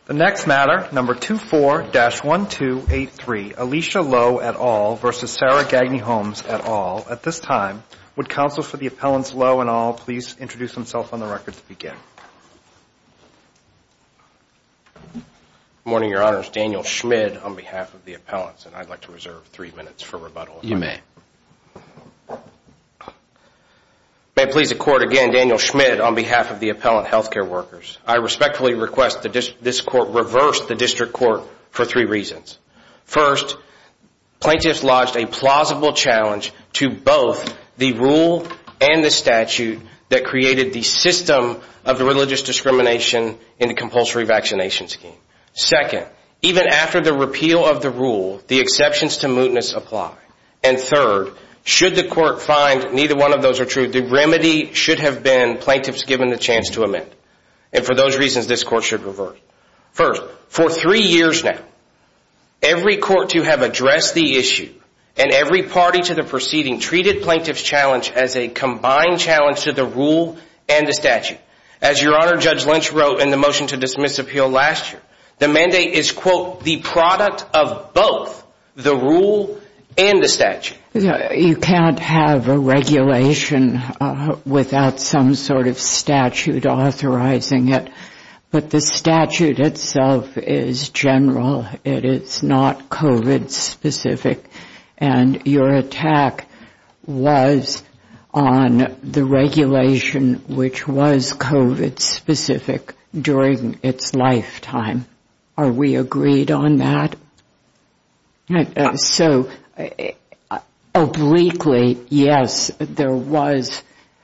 The next matter, number 24-1283, Alicia Lowe et al. Versus Sarah Gagne Holmes et al. At this time, would counsel for the appellants Lowe and all please introduce themselves on the record to begin? Good morning, Your Honors. Daniel Schmid on behalf of the appellants, and I'd like to reserve 3 minutes for rebuttal. You may. May it please the Court, again, Daniel Schmid on behalf of the appellant healthcare workers. I respectfully request that this Court reverse the District Court for 3 reasons. First, plaintiffs lodged a plausible challenge to both the rule and the statute that created the system of the religious discrimination in the compulsory vaccination scheme. Second, even after the repeal of the rule, the exceptions to mootness apply. And third, should the Court find neither one of those are true, the remedy should have been plaintiffs given the chance to amend. And for those reasons, this Court should reverse. First, for 3 years now, every court to have addressed the issue and every party to the proceeding treated plaintiffs' challenge as a combined challenge to the rule and the statute. As Your Honor, Judge Lynch wrote in the motion to dismiss appeal last year, the mandate is, quote, the product of both the rule and the statute. You can't have a regulation without some sort of statute authorizing it. But the statute itself is general. It is not COVID specific. And your attack was on the regulation which was COVID specific during its lifetime. Are we agreed on that? So, obliquely, yes, there was,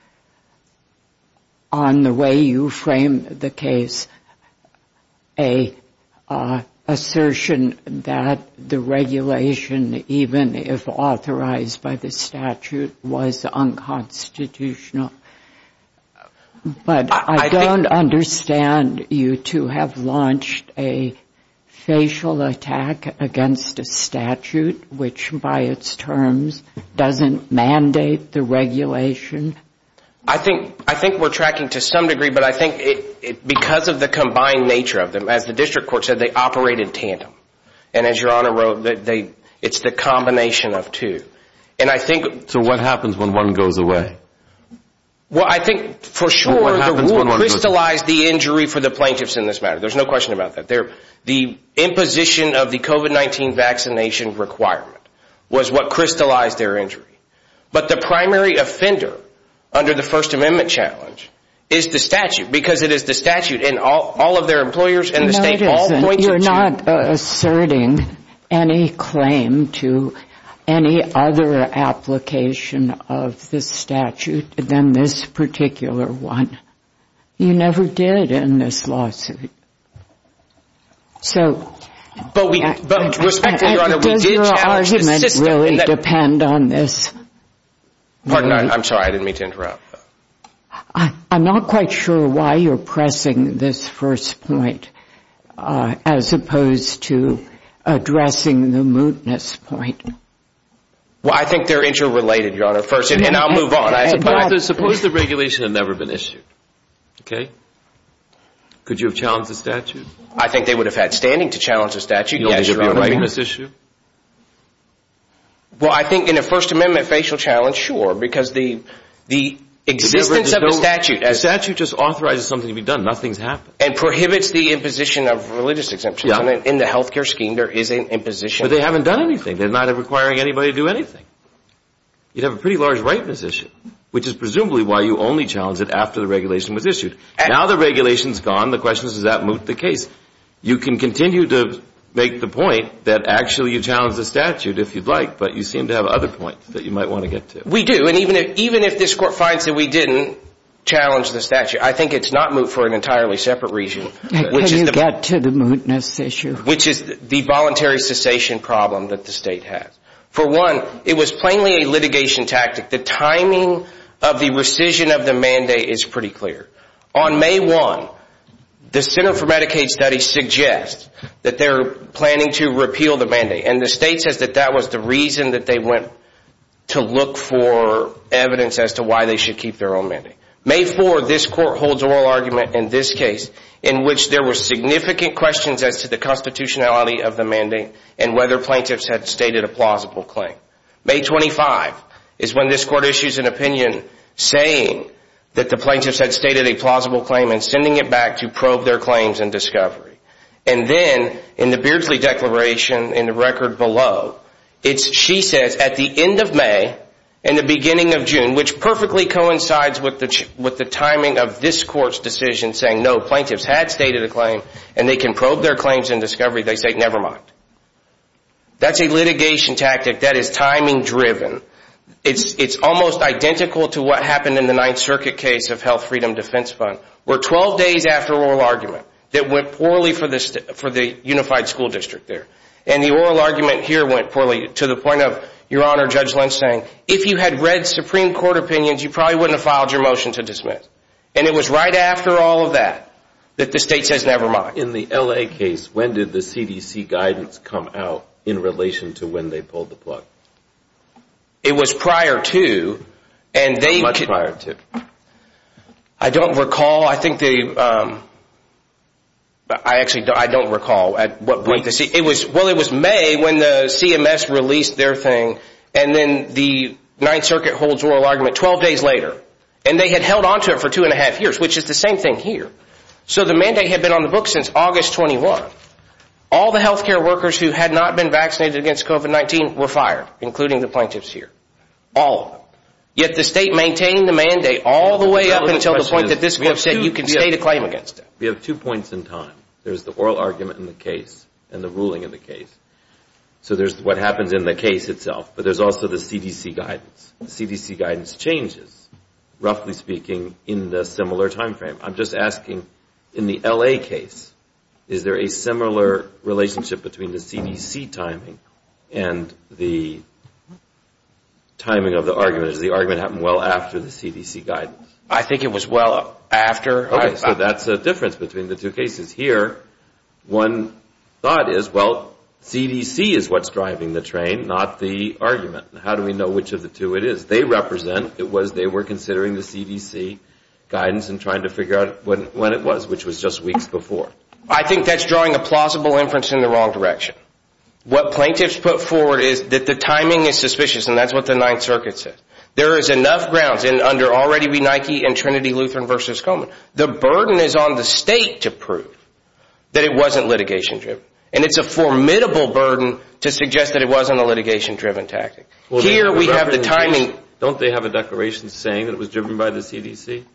on the way you frame the case, a assertion that the regulation, even if authorized by the statute, was unconstitutional. But I don't understand you to have launched a facial attack against a statute which, by its terms, doesn't mandate the regulation. I think we're tracking to some degree, but I think because of the combined nature of them, as the district court said, they operate in tandem. And as Your Honor wrote, it's the combination of two. And I think... So what happens when one goes away? Well, I think for sure the rule crystallized the injury for the plaintiffs in this matter. There's no question about that. The imposition of the COVID-19 vaccination requirement was what crystallized their injury. But the primary offender under the First Amendment challenge is the statute, because it is the statute, and all of their employers and the state all point to... You're not asserting any claim to any other application of the statute than this particular one. You never did in this lawsuit. So... But respectfully, Your Honor, we did challenge the system. Does your argument really depend on this? Pardon, I'm sorry, I didn't mean to interrupt. I'm not quite sure why you're pressing this first point as opposed to addressing the mootness point. Well, I think they're interrelated, Your Honor, first, and I'll move on. Suppose the regulation had never been issued, okay? Could you have challenged the statute? I think they would have had standing to challenge the statute. You don't think it would be a rightness issue? Well, I think in a First Amendment facial challenge, sure, because the existence of the statute... The statute just authorizes something to be done. Nothing's happened. And prohibits the imposition of religious exemptions. Yeah. And in the healthcare scheme, there is an imposition. But they haven't done anything. They're not requiring anybody to do anything. You'd have a pretty large rightness issue, which is presumably why you only challenged it after the regulation was issued. Now the regulation's gone. The question is, does that moot the case? You can continue to make the point that actually you challenge the statute if you'd like, but you seem to have other points that you might want to get to. We do, and even if this Court finds that we didn't challenge the statute, I think it's not moot for an entirely separate reason. Can you get to the mootness issue? Which is the voluntary cessation problem that the state has. For one, it was plainly a litigation tactic. The timing of the rescission of the mandate is pretty clear. On May 1, the Center for Medicaid Studies suggests that they're planning to repeal the mandate. And the state says that that was the reason that they went to look for evidence as to why they should keep their own mandate. May 4, this court holds oral argument in this case in which there were significant questions as to the constitutionality of the mandate and whether plaintiffs had stated a plausible claim. May 25 is when this court issues an opinion saying that the plaintiffs had stated a plausible claim and sending it back to probe their claims and discovery. And then, in the Beardsley Declaration, in the record below, she says, at the end of May and the beginning of June, which perfectly coincides with the timing of this court's decision saying, no, plaintiffs had stated a claim and they can probe their claims and discovery, they say, never mind. That's a litigation tactic that is timing driven. It's almost identical to what happened in the Ninth Circuit case of Health Freedom Defense Fund, where 12 days after oral argument that went poorly for the Unified School District there. And the oral argument here went poorly to the point of, Your Honor, Judge Lynch saying, if you had read Supreme Court opinions, you probably wouldn't have filed your motion to dismiss. And it was right after all of that the state says never mind. In the L.A. case, when did the CDC guidance come out in relation to when they pulled the plug? It was prior to, and they... How much prior to? I don't recall. I think I don't recall at what point it was May when the CMS released their thing, and then the Ninth Circuit holds oral argument 12 days later. And they had held on to it for 2.5 years, which is the same thing here. So the mandate had been on the books since August 21. All the healthcare workers who had not been vaccinated against COVID-19 were fired, including the plaintiffs here. All of them. Yet the state maintained the mandate all the way up until the point that this court said you can state a claim against it. We have 2 points in time. There's the oral argument in the case and the ruling in the case. So there's what happens in the case itself, but there's also the CDC guidance. The CDC guidance changes, roughly speaking, in the similar time frame. I'm just asking, in the L.A. case, is there a similar relationship between the CDC timing and the timing of the argument? Does the argument happen well after the CDC guidance? I think it was well after. Okay, so that's a difference between the 2 cases. Here, one thought is, well, CDC is what's driving the train, not the argument. How do we know which of the 2 it is? They represent, they were considering the CDC guidance and trying to figure out when it was, which was just weeks before. I think that's drawing a plausible inference in the wrong direction. What plaintiffs put forward is that the timing is suspicious, and that's what the Ninth Circuit says. There is enough grounds, and under Already v. Nike and Trinity Lutheran v. Coleman, the burden is on the state to prove that it wasn't litigation-driven. And it's a formidable burden to suggest that it wasn't a litigation-driven tactic. Well, here we have the timing. Don't they have a declaration saying that it was driven by the CDC?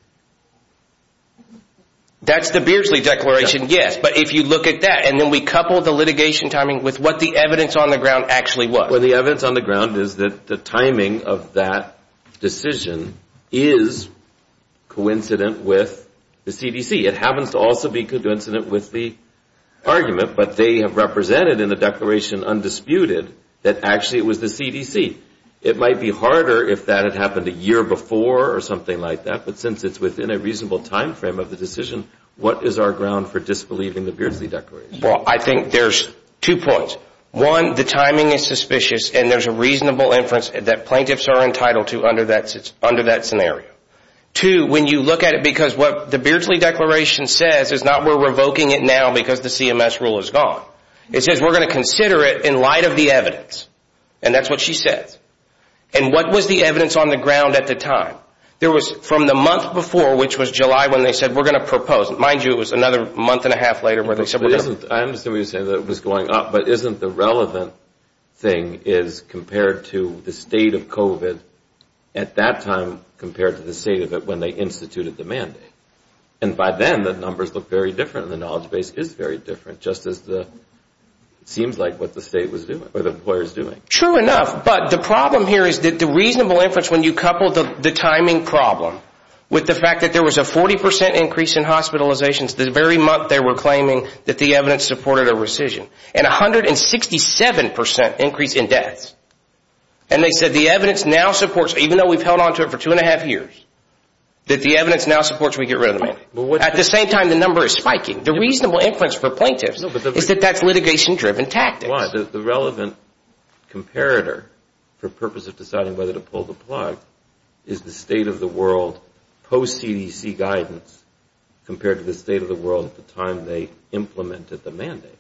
That's the Beardsley Declaration, yes. But if you look at that, and then we couple the litigation timing with what the evidence on the ground actually was. Well, the evidence on the ground is that the timing of that decision is coincident with the CDC. It happens to also be coincident with the argument, but they have represented in the declaration undisputed that actually it was the CDC. It might be harder if that had happened a year before or something like that, but since it's within a reasonable time frame of the decision, what is our ground for disbelieving the Beardsley Declaration? Well, I think there's 2 points. One, the timing is suspicious, and there's a reasonable inference that plaintiffs are entitled to under that scenario. 2, when you look at it, because what the Beardsley Declaration says is not we're revoking it now because the CMS rule is gone. It says we're going to consider it in light of the evidence. And that's what she says. And what was the evidence on the ground at the time? There was, from the month before, which was July, when they said we're going to propose. Mind you, it was another month and a half later where they said we're going to. I understand what you're saying, that it was going up, but isn't the relevant thing is compared to the state of COVID at that time compared to the state of it when they instituted the mandate? And by then, the numbers look very different, and the knowledge base is very different, just as it seems like what the state was doing, or the employer is doing. True enough, but the problem here is that the reasonable inference, when you couple the timing problem with the fact that there was a 40% increase in hospitalizations the very month they were claiming that the evidence supported a rescission, and 167% increase in deaths. And they said the evidence now supports, even though we've held on to it for 2.5 years, that the evidence now supports we get rid of the mandate. At the same time, the number is spiking. The reasonable inference for plaintiffs is that that's litigation-driven tactics. Why? The relevant comparator for purpose of deciding whether to pull the plug is the state of the world post-CDC guidance compared to the state of the world at the time they implemented the mandate.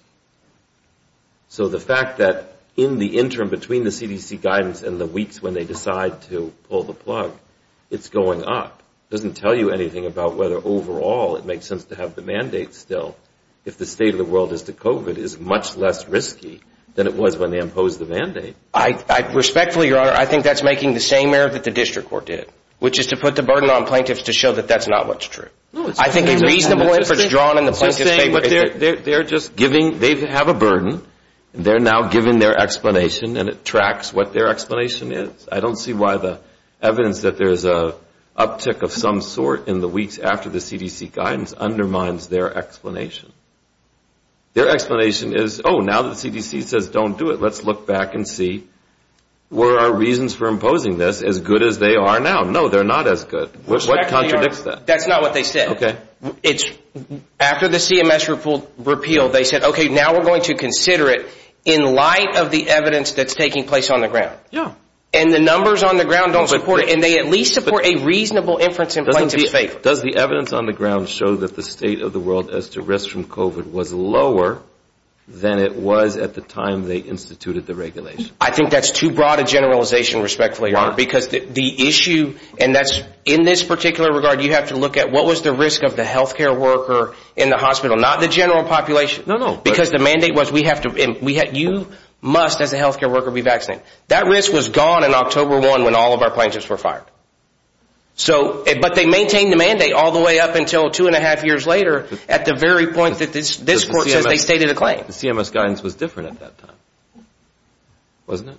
So the fact that in the interim between the CDC guidance and the weeks when they decide to pull the plug, it's going up, doesn't tell you anything about whether overall it makes sense to have the mandate still if the state of the world as to COVID is much less risky than it was when they imposed the mandate. I respectfully, Your Honor, I think that's making the same error that the district court did, which is to put the burden on plaintiffs to show that that's not what's true. No, I think a reasonable inference drawn in the plaintiff's favor is they're just giving, they have a burden, and they're now giving their explanation, and it tracks what their explanation is. I don't see why the evidence that there's a uptick of some sort in the weeks after the CDC guidance undermines their explanation. Their explanation is, now that the CDC says don't do it, let's look back and see, were our reasons for imposing this as good as they are now? No, they're not as good. What contradicts that? That's not what they said. Okay. It's after the CMS repeal, they said, okay, now we're going to consider it in light of the evidence that's taking place on the ground. Yeah. And the numbers on the ground don't support it, and they at least support a reasonable inference in plaintiff's favor. Does the evidence on the ground show that the state of the world as to risk from COVID was lower than it was at the time they instituted the regulation? I think that's too broad a generalization, respectfully, Your Honor, because the issue, and that's in this particular regard, you have to look at what was the risk of the healthcare worker in the hospital, not the general population. No. Because the mandate was you must, as a healthcare worker, be vaccinated. That risk was gone in October 1 when all of our plaintiffs were fired. So, but they maintained the mandate all the way up until 2.5 years later at the very point that this court says they stated a claim. The CMS guidance was different at that time, wasn't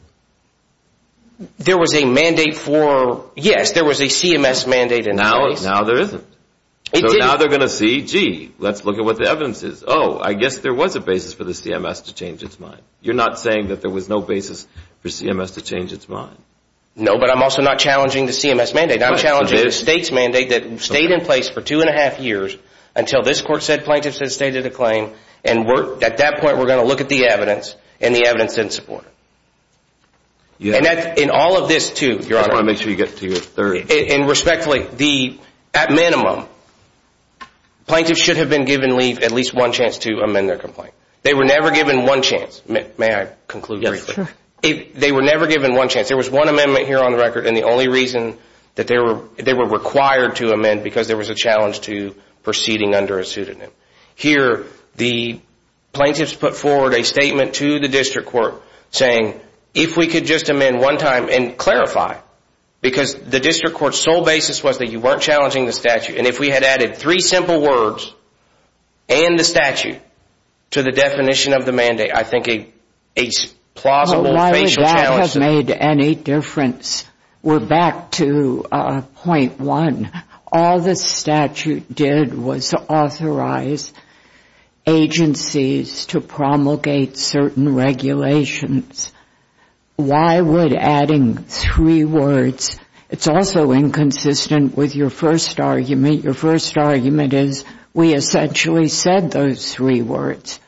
it? There was a mandate there was a CMS mandate in place. Now there isn't. Now they're going to see, let's look at what the evidence is. I guess there was a basis for the CMS to change its mind. You're not saying that there was no basis for CMS to change its mind. No, but I'm also not challenging the CMS mandate. I'm challenging the state's mandate that stayed in place for 2.5 years until this court said plaintiffs had stated a claim, and at that point we're going to look at the evidence, and the evidence didn't support it. Yeah. And that's in all of this, too, Your Honor. I just want to make sure you get to your third. And respectfully, at minimum, plaintiffs should have been given at least one chance to amend their complaint. They were never given one chance. May I conclude briefly? Sure. They were never given one chance. There was one amendment here on the record, and the only reason that they were required to amend because there was a challenge to proceeding under a pseudonym. Here, the plaintiffs put forward a statement to the district court saying, if we could just amend one time and clarify, because the district court's sole basis was that you weren't challenging the statute, and if we had added 3 simple words and the statute to the definition of the mandate, I think a plausible facial challenge. Why would that have made any difference? We're back to point 1. All the statute did was authorize agencies to promulgate certain regulations. Why would adding 3 words? It's also inconsistent with your first argument. Your first argument is we essentially said those 3 words.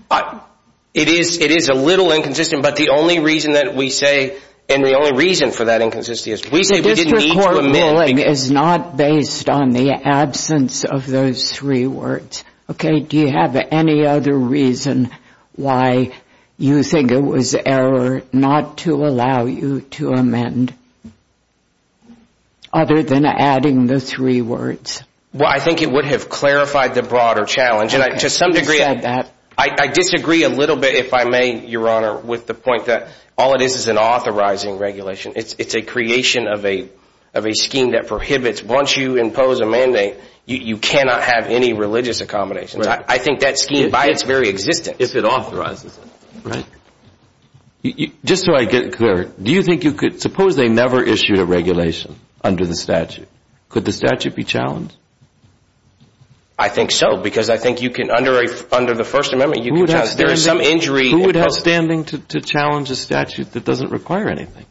It is a little inconsistent, but the only reason that we say, and the only reason for that inconsistency is we say we didn't need to amend. The district court ruling is not based on the absence of those 3 words. Okay, do you have any other reason why you think it was error not to allow you to amend, other than adding the 3 words? Well, I think it would have clarified the broader challenge. Okay. And to some degree, I disagree a little bit, if I may, Your Honor, with the point that all it is an authorizing regulation. It's a creation of a scheme that prohibits, once you impose a mandate, you cannot have any religious accommodations. Right. I think that scheme, by its very existence. If it authorizes it, right? Just so I get it clear, do you think you could, suppose they never issued a regulation under the statute, could the statute be challenged? I think so, because I think you can, under the First Amendment, you can challenge. There is some injury. Who would have standing to challenge a statute that doesn't require anything?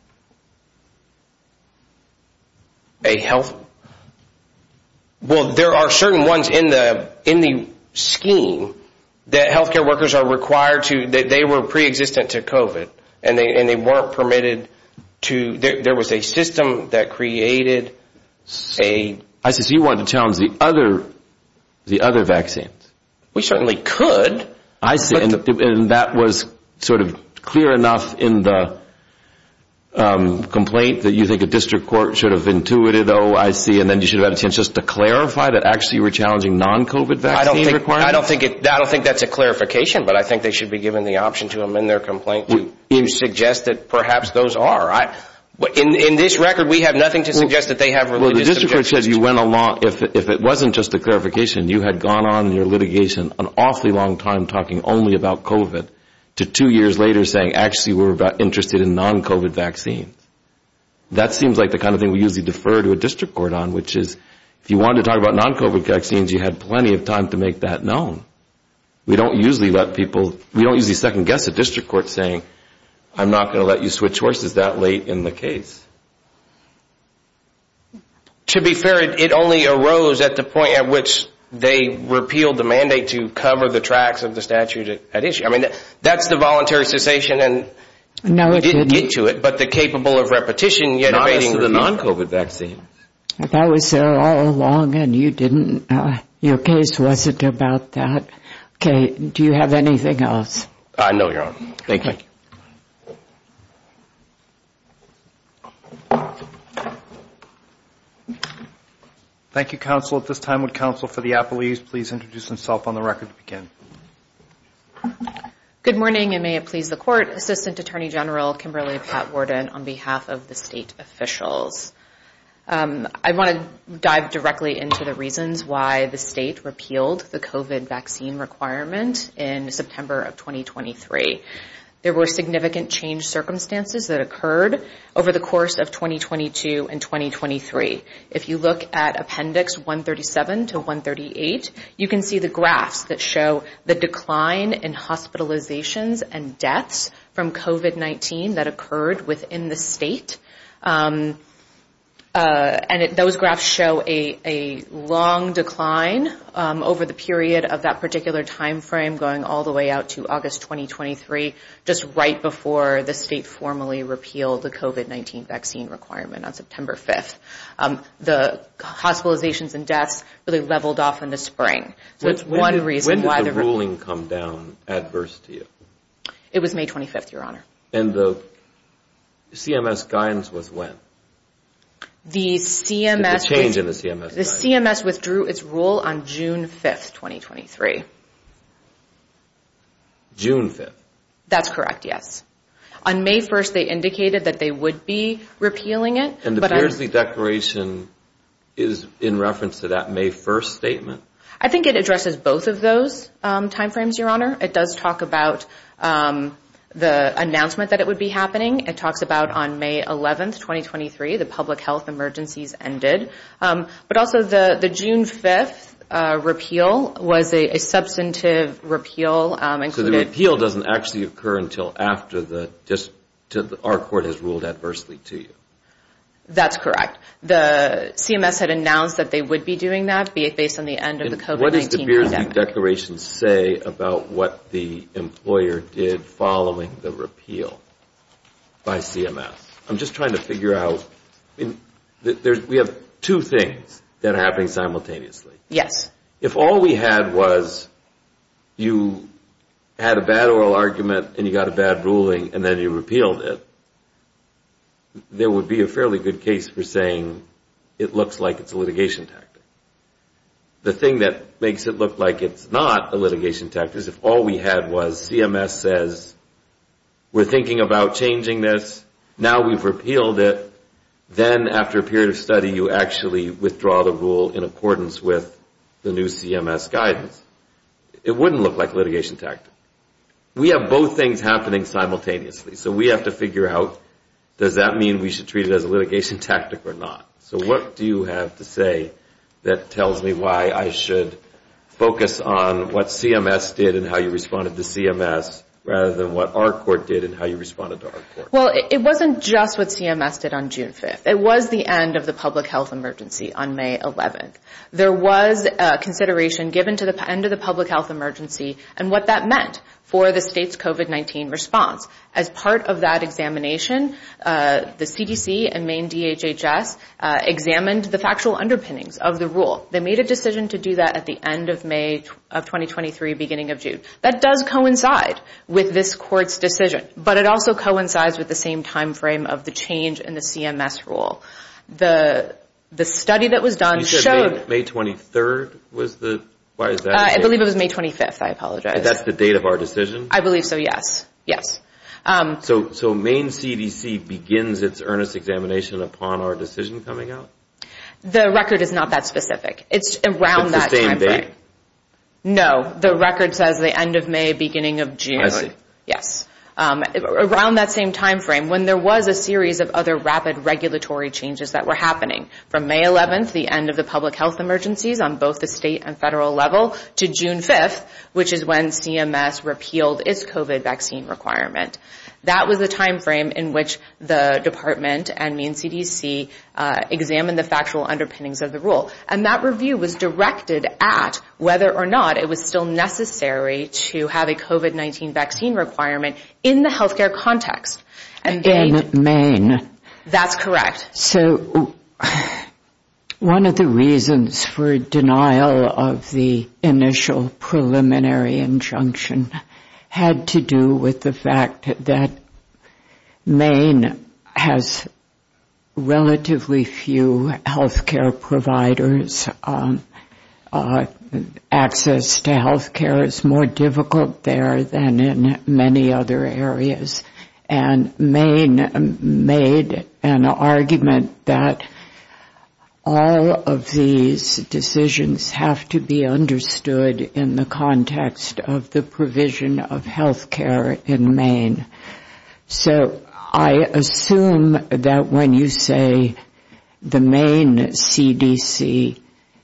Well, there are certain ones in the scheme that healthcare workers are required to, that they were pre-existent to COVID, and they weren't permitted to. There was a system that created a I see. So you want to challenge the other vaccines. We certainly could. I see. And that was sort of clear enough in the complaint that you think a district court should have intuited, oh, I see, and then you should have had a chance just to clarify that actually you were challenging non-COVID vaccine requirements? I don't think that's a clarification, but I think they should be given the option to amend their complaint to suggest that perhaps those are. In this record, we have nothing to suggest that they have religious objections. Well, the district court said you went along, if it wasn't just a clarification, you had gone on in your litigation an awfully long time talking only about COVID, to 2 years later saying, actually, we're interested in non-COVID vaccines. That seems like the kind of thing we usually defer to a district court on, which is, if you wanted to talk about non-COVID vaccines, you had plenty of time to make that known. We don't usually second guess a district court saying, I'm not going to let you switch horses that late in the case. To be fair, it only arose at the point at which they repealed the mandate to cover the tracks of the statute at issue. I mean, that's the voluntary cessation, and we didn't get to it, but the capable of repetition yet evading the non-COVID vaccine. That was there all along, and you didn't. Your case wasn't about that. Okay. Do you have anything else? No, Your Honor. Thank you. Thank you, counsel. At this time, would counsel for the appellees please introduce himself on the record to begin? Good morning, and may it please the Court. Assistant Attorney General Kimberly Pat Worden on behalf of the state officials. I want to dive directly into the reasons why the state repealed the COVID vaccine requirement in September of 2023. There were significant change circumstances that occurred over the course of 2022 and 2023. If you look at Appendix 137 to 138, you can see the graphs that show the decline in hospitalizations and deaths from COVID-19 that occurred within the state. Those graphs show a long decline over the period of that particular time frame, going all the way out to August 2023, just right before the state formally repealed the COVID-19 vaccine requirement on September 5th. The hospitalizations and deaths really leveled off in the spring. So it's one reason why the ruling come down adverse to you? It was May 25th, Your Honor. And the CMS guidance was when? The change in the CMS. The CMS withdrew its rule on June 5th, 2023. June 5th? That's correct, yes. On May 1st, they indicated that they would be repealing it. And the Beardsley Declaration is in reference to that May 1st statement? I think it addresses both of those timeframes, Your Honor. It does talk about the announcement that it would be happening. It talks about on May 11th, 2023, the public health emergencies ended. But also the June 5th repeal was a substantive repeal. So the repeal doesn't actually occur until after our court has ruled adversely to you? That's correct. The CMS had announced that they would be doing that based on the end of the COVID-19 pandemic. What does the Beardsley Declaration say about what the employer did following the repeal by CMS? I'm just trying to figure out. We have two things that are happening simultaneously. Yes. If all we had was you had a bad oral argument and you got a bad ruling and then you repealed it, there would be a fairly good case for saying it looks like it's a litigation tactic. The thing that makes it look like it's not a litigation tactic is if all we had was CMS says, we're thinking about changing this, now we've repealed it, then after a period of study you actually withdraw the rule in accordance with the new CMS guidance. It wouldn't look like a litigation tactic. We have both things happening simultaneously, so we have to figure out, does that mean we should treat it as a litigation tactic or not? So what do you have to say that tells me why I should focus on what CMS did and how you responded to CMS rather than what our court did and how you responded to our court. Well, it wasn't just what CMS did on June 5th. It was the end of the public health emergency on May 11th. There was consideration given to the end of the public health emergency and what that meant for the state's COVID-19 response. As part of that examination, the CDC and Maine DHHS examined the factual underpinnings of the rule. They made a decision to do that at the end of May of 2023, beginning of June. That does coincide with this court's decision, but it also coincides with the same time frame of the change in the CMS rule. The study that was done showed... May 23rd was the... Why is that? I believe it was May 25th. I apologize. That's the date of our decision? I believe so, yes. Yes. So Maine CDC begins its earnest examination upon our decision coming out? The record is not that specific. It's around that time frame. It's the same date? No. The record says the end of May, beginning of June. I see. Yes. Around that same time frame when there was a series of other rapid regulatory changes that were happening. From May 11th, the end of the public health emergencies on both the state and federal level, to June 5th, which is when CMS repealed its COVID vaccine requirement. That was the time frame in which the department and Maine CDC examined the factual underpinnings of the rule. And that review was directed at whether or not it was still necessary to have a COVID-19 vaccine requirement in the healthcare context. And in Maine. That's correct. So one of the reasons for denial of the initial preliminary injunction had to do with the fact that Maine has relatively few healthcare providers. Access to healthcare is more difficult there than in many other areas. And Maine made an argument that all of these decisions have to be understood in the context of the provision of health care in Maine. So I assume that when you say the Maine CDC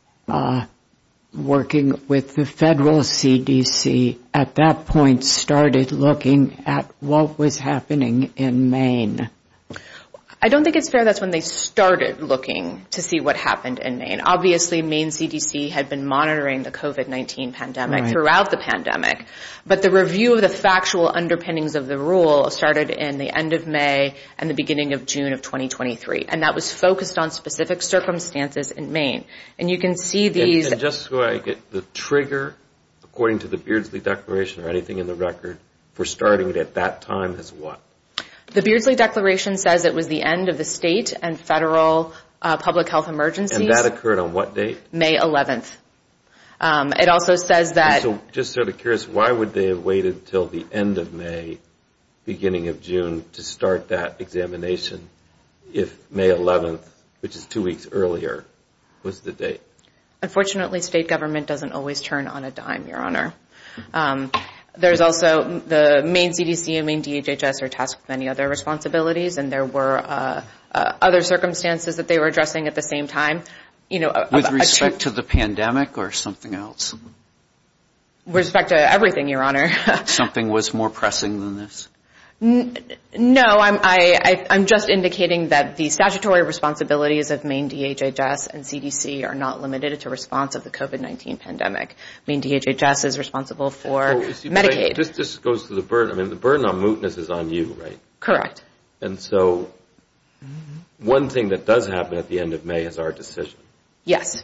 working with the federal CDC at that point started looking at what was happening in Maine. I don't think it's fair that's when they started looking to see what happened in Maine. Obviously, Maine CDC had been monitoring the COVID-19 pandemic throughout the pandemic, but the review of the factual underpinnings of the rule started in the end of May and the beginning of June of 2023, and that was focused on specific circumstances in Maine. And you can see these... And just so I get the trigger, according to the Beardsley Declaration or anything in the record, for starting it at that time is what? The Beardsley Declaration says it was the end of the state and federal public health emergencies. And that occurred on what date? May 11th. It also says that... So just sort of curious, why would they have waited till the end of May, beginning of June, to start that examination if May 11th, which is 2 weeks earlier, was the date? Unfortunately, state government doesn't always turn on a dime, Your Honor. There's also the Maine CDC and Maine DHHS are tasked with many other responsibilities, and there were other circumstances that they were addressing at the same time. You know, with respect to the pandemic or something else? With respect to everything, Your Honor. Something was more pressing than this? No, I'm just indicating that the statutory responsibilities of Maine DHHS and CDC are not limited to response of the COVID-19 pandemic. Maine DHHS is responsible for Medicaid. This goes to the burden. I mean, the burden on mootness is on you, right? Correct. And so one thing that does happen at the end of May is our decision. Yes.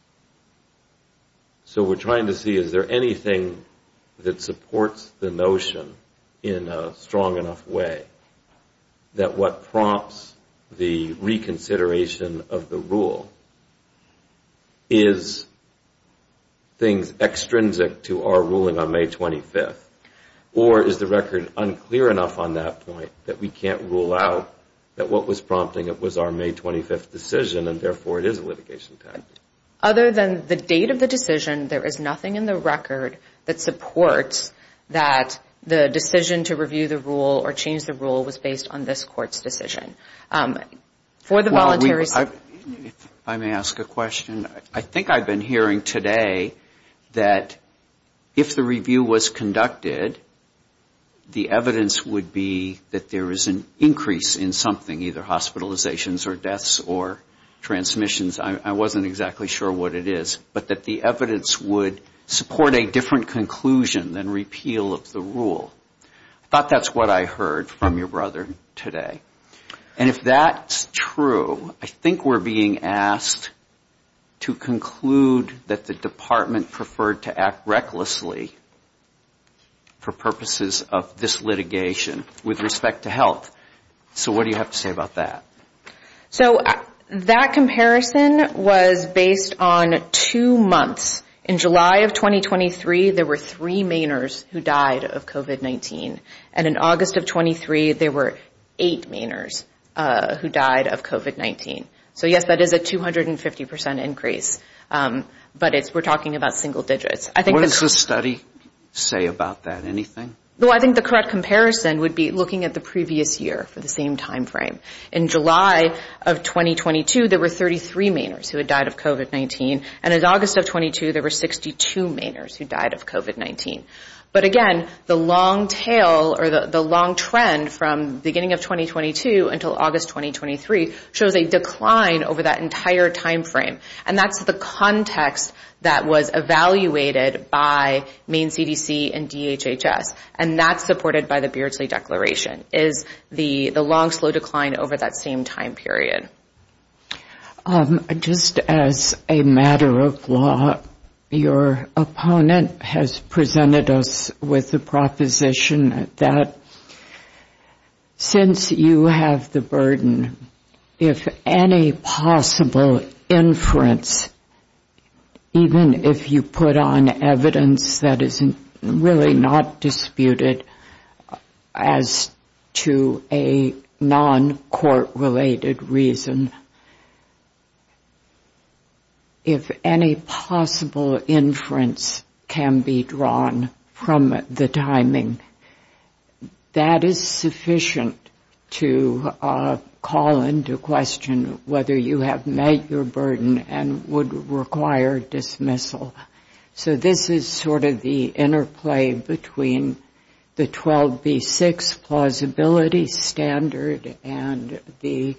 So we're trying to see, is there anything that supports the notion in a strong enough way that what prompts the reconsideration of the rule is things extrinsic to our ruling on May 25th? Or is the record unclear enough on that point that we can't rule out that what was prompting it was our May 25th decision and therefore it is a litigation tactic? Other than the date of the decision, there is nothing in the record that supports that the decision to review the rule or change the rule was based on this court's decision. For the voluntary... If I may ask a question, I think I've been hearing today that if the review was conducted, the evidence would be that there is an increase in something, either hospitalizations or deaths or transmissions. I wasn't exactly sure what it is, but that the evidence would support a different conclusion than repeal of the rule. I thought that's what I heard from your brother today. And if that's true, I think we're being asked to conclude that the department preferred to act recklessly for purposes of this litigation with respect to health. So what do you have to say about that? So that comparison was based on 2 months. In July of 2023, there were 3 Mainers who died of COVID-19. And in August of 23, there were 8 Mainers who died of COVID-19. So yes, that is a 250% increase. But we're talking about single digits. I think what does the study say about that? Anything? Well, I think the correct comparison would be looking at the previous year for the same time frame. In July of 2022, there were 33 Mainers who had died of COVID-19, and in August of 22, there were 62 Mainers who died of COVID-19. But again, the long tail or the long trend from beginning of 2022 until August 2023 shows a decline over that entire time frame. And that's the context that was evaluated by Maine CDC and DHHS. And that's supported by the Beardsley Declaration, is the long, slow decline over that same time period. Just as a matter of law, your opponent has presented us with the proposition that since you have the burden, if any possible inference, even if you put on evidence that is really not disputed as to a non-court-related reason, if any possible inference can be drawn from the timing, that is sufficient to call into question whether you have met your burden and would require dismissal. So this is sort of the interplay between the 12b-6 plausibility standard and the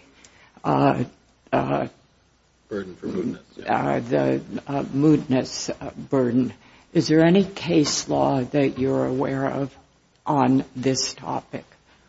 burden for mootness. The mootness burden. Is there any case law that you're aware of on this topic?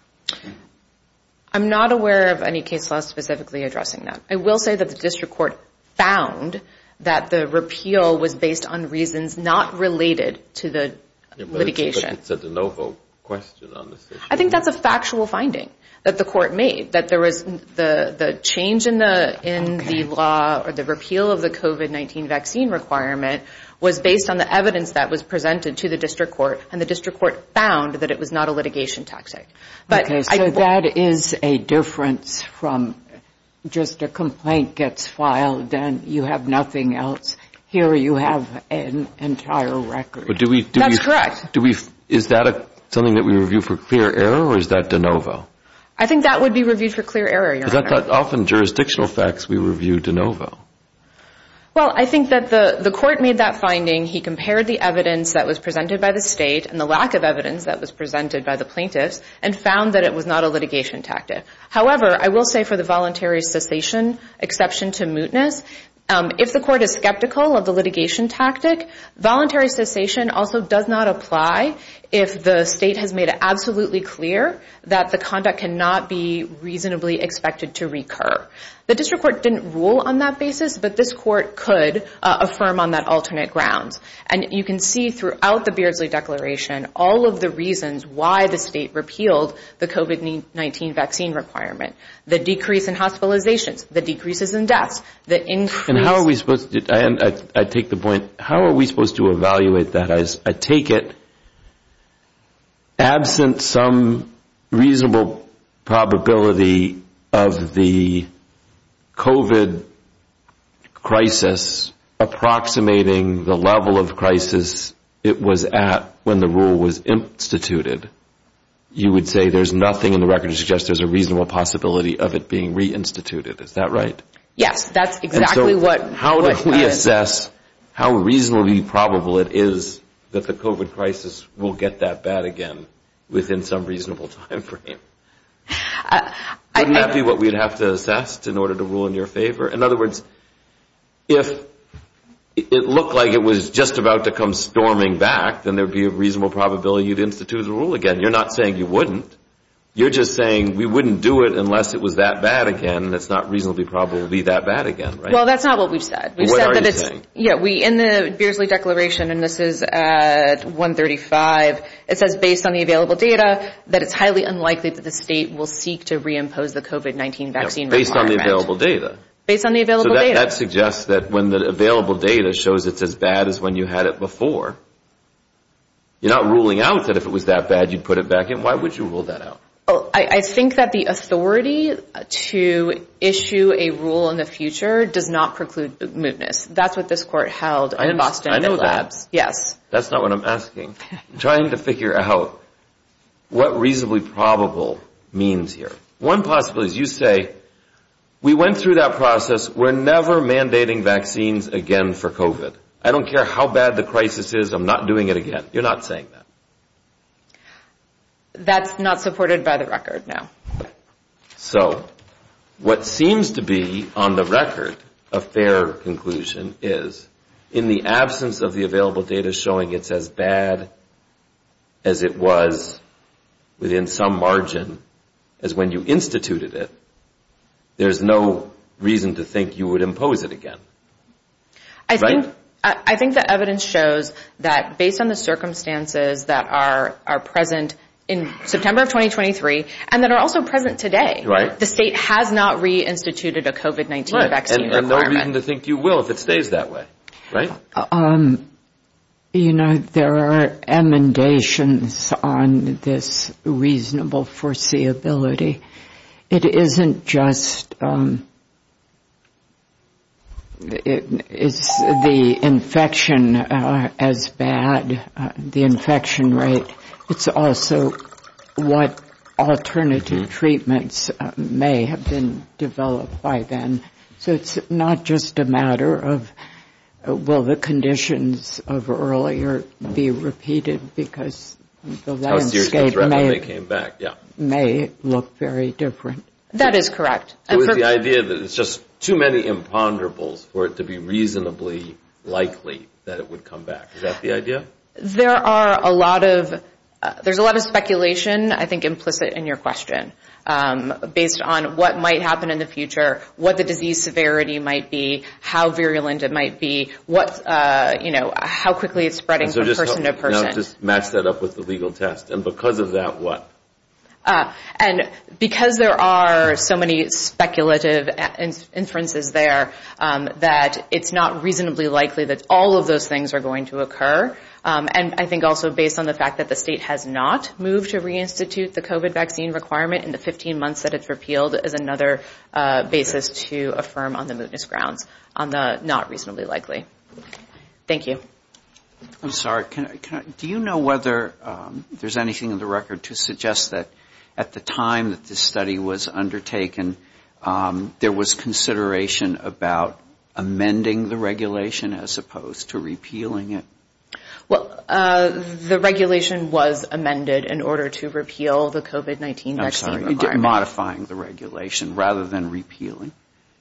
I'm not aware of any case law specifically addressing that. I will say that the district court found that the repeal was based on reasons not related to the litigation. It's a de novo question on this issue. I think that's a factual finding that the court made, that there was the change in the law or the repeal of the COVID-19 vaccine requirement was based on the evidence that was presented to the district court, and the district court found that it was not a litigation tactic. But okay, so that is a difference from just a complaint gets filed and you have nothing else. Here you have an entire record. But That's correct. Is that something that we review for clear error, or is that de novo? I think that would be reviewed for clear error, Your Honor. Because I thought often jurisdictional facts we review de novo. Well, I think that the court made that finding. He compared the evidence that was presented by the state and the lack of evidence that was presented by the plaintiffs and found that it was not a litigation tactic. However, I will say for the voluntary cessation exception to mootness, if the court is skeptical of the litigation tactic, voluntary cessation also does not apply if the state has made it absolutely clear that the conduct cannot be reasonably expected to recur. The district court didn't rule on that basis, but this court could affirm on that alternate grounds. And you can see throughout the Beardsley Declaration all of the reasons why the state repealed the COVID-19 vaccine requirement. The decrease in hospitalizations, the decreases in deaths, the increase... And how are we supposed to, I take the point, how are we supposed to evaluate that? I take it, absent some reasonable probability of the COVID crisis approximating the level of crisis it was at when the rule was instituted, you would say there's nothing in the record to suggest there's a reasonable possibility of it being reinstituted. Is that right? Yes, that's exactly what... How do we assess how reasonably probable it is that the COVID crisis will get that bad again within some reasonable time frame. Wouldn't that be what we'd have to assess in order to rule in your favor? In other words, if it looked like it was just about to come storming back, then there would be a reasonable probability you'd institute the rule again. You're not saying you wouldn't. You're just saying we wouldn't do it unless it was that bad again, and it's not reasonably probable to be that bad again, right? Well, that's not what we've said. We've said that it's saying? Yeah, in the Beardsley Declaration, and this is at 135, it says based on the available data that it's highly unlikely that the state will seek to reimpose the COVID-19 vaccine requirement. Based on the available data. Based on the available data. That suggests that when the available data shows it's as bad as when you had it before, you're not ruling out that if it was that bad you'd put it back in. Why would you rule that out? I think that the authority to issue a rule in the future does not preclude mootness. That's what this court held in Boston Labs. Yes. That's not what I'm asking. I'm trying to figure out what reasonably probable means here. One possibility is you say, we went through that process. We're never mandating vaccines again for COVID. I don't care how bad the crisis is. I'm not doing it again. You're not saying that. That's not supported by the record, no. So what seems to be on the record a fair conclusion is, in the absence of the available data showing it's as bad as it was within some margin as when you instituted it, there's no reason to think you would impose it again. I think the evidence shows that based on the circumstances that are present in September of 2023 and that are also present today, the state has not reinstituted a COVID-19 vaccine requirement. And no reason to think you will if it stays that way, right? There are emendations on this reasonable foreseeability. It isn't just is the infection as bad, the infection rate. It's also what alternative treatments may have been developed by then. So it's not just a matter of will the conditions of earlier be repeated, because the landscape may look very different. That is correct. So is the idea that it's just too many imponderables for it to be reasonably likely that it would come back? Is that the idea? There's a lot of speculation, I think, implicit in your question, based on what might happen in the future, what the disease severity might be, how virulent it might be, how quickly it's spreading from person to person. Now just match that up with the legal test. And because of that, what? And because there are so many speculative inferences there, that it's not reasonably likely that all of those things are going to occur. And I think also based on the fact that the state has not moved to reinstitute the COVID vaccine requirement in the 15 months that it's repealed is another basis to affirm on the mootness grounds, on the not reasonably likely. Thank you. I'm sorry. Do you know whether there's anything in the record to suggest that at the time that this study was undertaken, there was consideration about amending the regulation as opposed to repealing it? Well, the regulation was amended in order to repeal the COVID-19 vaccine requirement. Modifying the regulation rather than repealing.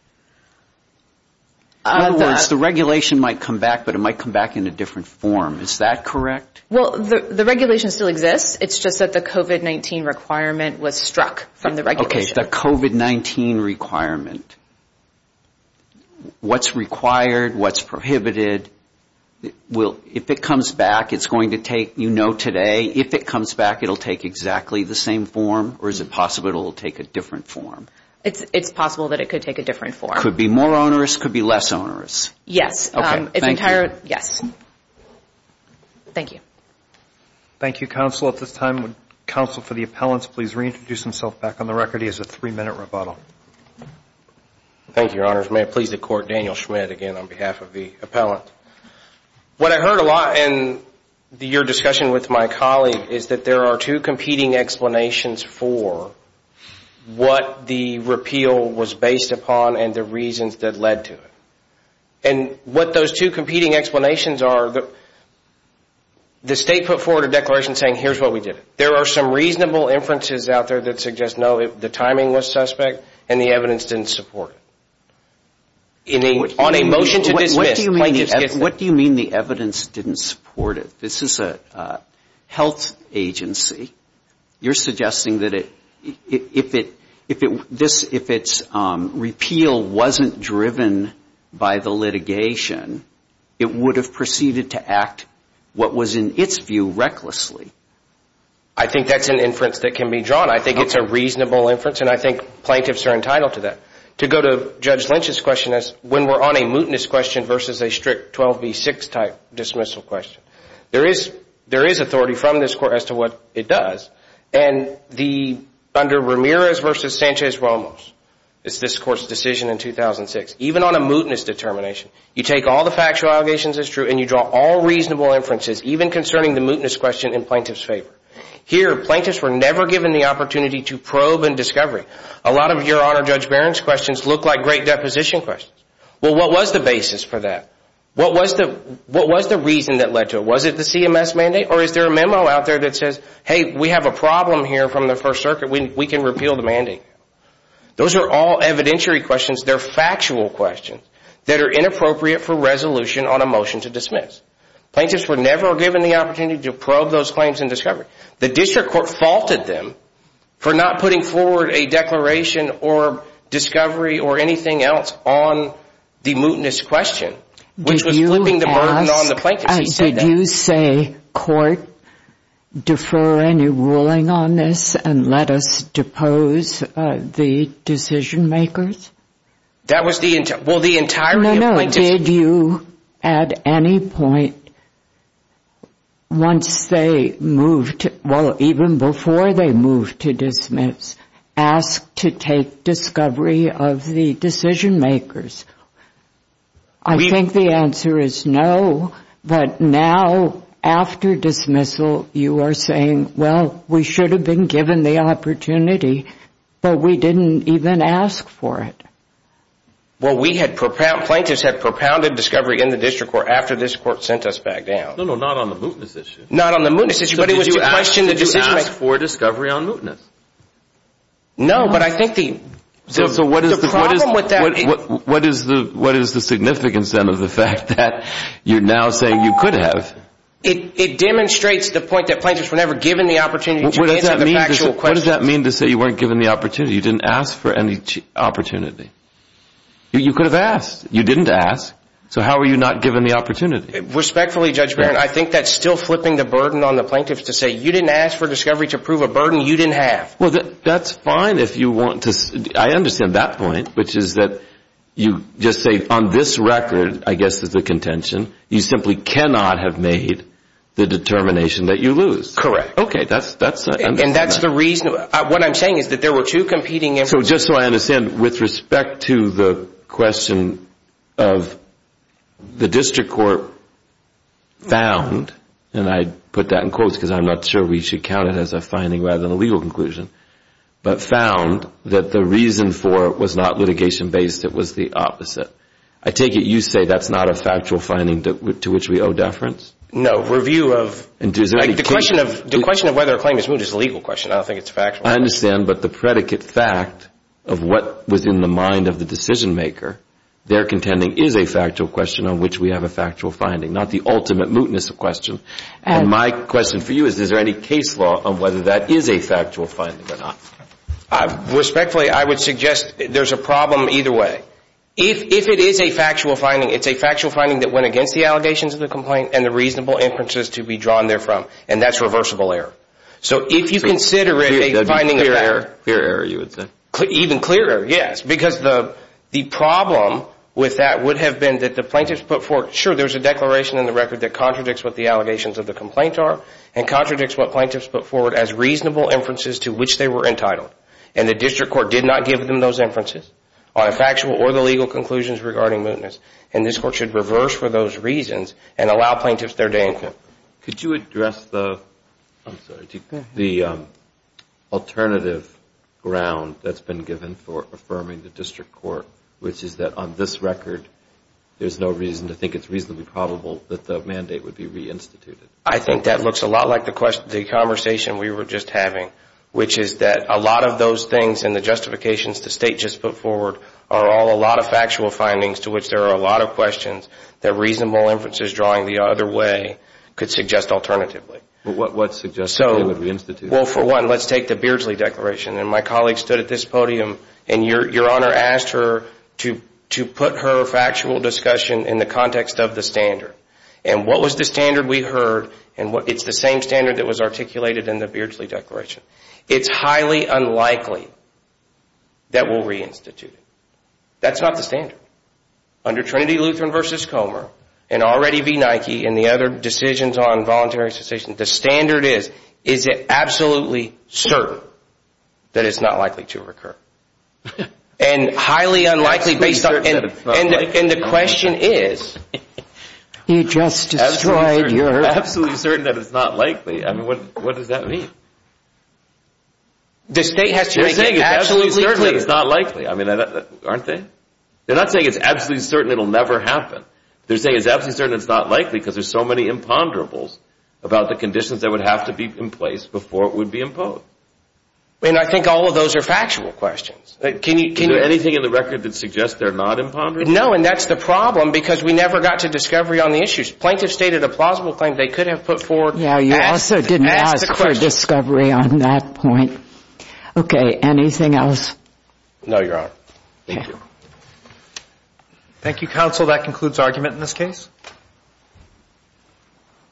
In other words, the regulation might come back, but it might come back in a different form. Is that correct? Well, the regulation still exists. It's just that the COVID-19 requirement was struck from the regulation. Okay, the COVID-19 requirement. What's required, what's prohibited? If it comes back, it's going to take, today, if it comes back, it'll take exactly the same form, or is it possible it'll take a different form? It's possible that it could take a different form. Could be more onerous, could be less onerous. Yes. Okay, thank you. Yes. Thank you. Thank you, counsel. At this time, would counsel for the appellants please reintroduce himself back on the record? He has a 3-minute rebuttal. Thank you, Your Honors. May it please the Court, Daniel Schmidt, again, on behalf of the appellant. What I heard a lot in your discussion with my colleague is that there are two competing explanations for what the repeal was based upon and the reasons that led to it. And what those two competing explanations are, the state put forward a declaration saying, here's what we did. There are some reasonable inferences out there that suggest, no, the timing was suspect and the evidence didn't support it. On a motion to dismiss, plaintiffs get that. What do you mean the evidence didn't support it? This is a health agency. You're suggesting that if its repeal wasn't driven by the litigation, it would have proceeded to act what was in its view recklessly. I think that's an inference that can be drawn. I think it's a reasonable inference, and I think plaintiffs are entitled to that. To go to Judge Lynch's question, as when we're on a mootness question versus a strict 12b6 type dismissal question, there is authority from this court as to what it does. And under Ramirez versus Sanchez-Ramos, it's this court's decision in 2006. Even on a mootness determination, you take all the factual allegations as true and you draw all reasonable inferences, even concerning the mootness question, in plaintiff's favor. Here, plaintiffs were never given the opportunity to probe and discovery. A lot of Your Honor, Judge Barron's questions look like great deposition questions. Well, what was the basis for that? What was the reason that led to it? Was it the CMS mandate, or is there a memo out there that says, hey, we have a problem here from the First Circuit, we can repeal the mandate? Those are all evidentiary questions. They're factual questions that are inappropriate for resolution on a motion to dismiss. Plaintiffs were never given the opportunity to probe those claims in discovery. The district court faulted them for not putting forward a declaration or discovery or anything else on the mootness question, which was flipping the burden on the plaintiffs. Did you say, court, defer any ruling on this and let us depose the decision makers? That was the entirety of plaintiffs. Did you at any point, once they moved, even before they moved to dismiss, ask to take discovery of the decision makers? I think the answer is no, but now, after dismissal, you are saying, well, we should have been given the opportunity, but we didn't even ask for it. Well, plaintiffs had propounded discovery in the district court after this court sent us back down. No, not on the mootness issue. Not on the mootness issue, but it was to question the decision maker. Did you ask for discovery on mootness? No, but I think So what is the problem with that? What is the significance then of the fact that you're now saying you could have? It demonstrates the point that plaintiffs were never given the opportunity to answer the factual question. What does that mean to say you weren't given the opportunity? You didn't ask for any opportunity. You could have asked. You didn't ask. So how are you not given the opportunity? Respectfully, Judge Barron, I think that's still flipping the burden on the plaintiffs to say you didn't ask for discovery to prove a burden you didn't have. Well, that's fine if you want to. I understand that point, which is that you just say on this record, I guess is the contention, you simply cannot have made the determination that you lose. Correct. Okay, that's and that's the reason. What I'm saying is that there were two competing inferences. So just so I understand, with respect to the question of the district court found, and I put that in quotes because I'm not sure we should count it as a finding rather than a legal conclusion, but found that the reason for it was not litigation-based, it was the opposite. I take it you say that's not a factual finding to which we owe deference? No, review of the question of whether a claim is moot is a legal question. I don't think it's factual. I understand, but the predicate fact of what was in the mind of the decision maker, they're contending is a factual question on which we have a factual finding, not the ultimate mootness question. And my question for you is there any case law on whether that is a factual finding or not? Respectfully, I would suggest there's a problem either way. If it is a factual finding, it's a factual finding that went against the allegations of the complaint and the reasonable inferences to be drawn therefrom, and that's reversible error. So if you consider it a finding of fact. Clear error, you would say? Even clearer, yes, because the problem with that would have been that the plaintiffs put forward, sure, there's a declaration in the record that contradicts what the allegations of the complaint are and contradicts what plaintiffs put forward as reasonable inferences to which they were entitled. And the district court did not give them those inferences on a factual or the legal conclusions regarding mootness. And this court should reverse for those reasons and allow plaintiffs their day in court. Could you address the alternative ground that's been given for affirming the district court, which is that on this record there's no reason to think it's reasonably probable that the mandate would be reinstituted. I think that looks a lot like the conversation we were just having, which is that a lot of those things and the justifications the state just put forward are all a lot of factual findings to which there are a lot of questions that reasonable inferences drawing the other way could suggest alternatively. But what suggests they would reinstitute? Well, for one, let's take the Beardsley Declaration. And my colleague stood at this podium, and Your Honor asked her to put her factual discussion in the context of the standard. And what was the standard we heard? And it's the same standard that was articulated in the Beardsley Declaration. It's highly unlikely that we'll reinstitute it. That's not the standard. Under Trinity Lutheran versus Comer, and already v. Nike, and the other decisions on voluntary cessation, the standard is it absolutely certain that it's not likely to recur? And highly unlikely based on, and the question is... You just destroyed your... Absolutely certain that it's not likely. I mean, what does that mean? The state has to make it absolutely certain clear that it's not likely. I mean, aren't they? They're not saying it's absolutely certain it'll never happen. They're saying it's absolutely certain it's not likely because there's so many imponderables about the conditions that would have to be in place before it would be imposed. And I think all of those are factual questions. Is there anything in the record that suggests they're not imponderable? No, and that's the problem because we never got to discovery on the issues. Plaintiffs stated a plausible claim they could have put forward. Yeah, you also didn't ask for discovery on that point. Okay, anything else? No, Your Honor. Thank you. Thank you, counsel. That concludes argument in this case.